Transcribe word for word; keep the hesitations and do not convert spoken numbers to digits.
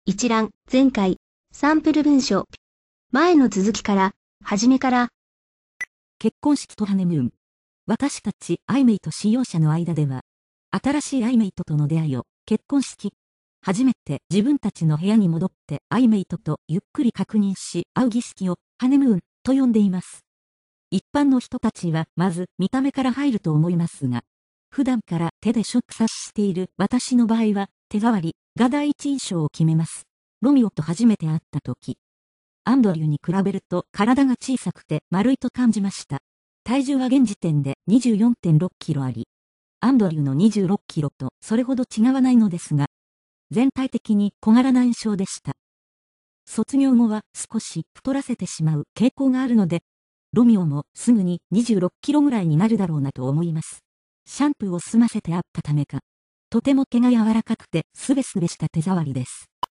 一覧、前回、サンプル文書。前の続きから、初めから。 結婚式とハネムーン。私たちアイメイト使用者の間では、新しいアイメイトとの出会いを、結婚式。初めて自分たちの部屋に戻ってアイメイトとゆっくり確認し会う儀式をハネムーンと呼んでいます。一般の人たちはまず見た目から入ると思いますが、普段から手で触察している私の場合は手触りが第一印象を決めます。ロミオと初めて会った時、アンドリューに比べると体が小さくて丸いと感じました。体重は現時点で にじゅうよんてんろっキロあり、アンドリューのにじゅうろっキロとそれほど違わないのですが、全体的に小柄な印象でした。卒業後は少し太らせてしまう傾向があるので、ロミオもすぐににじゅうろっキロぐらいになるだろうなと思います。シャンプーを済ませてあったためか、とても毛が柔らかくてスベスベした手触りです。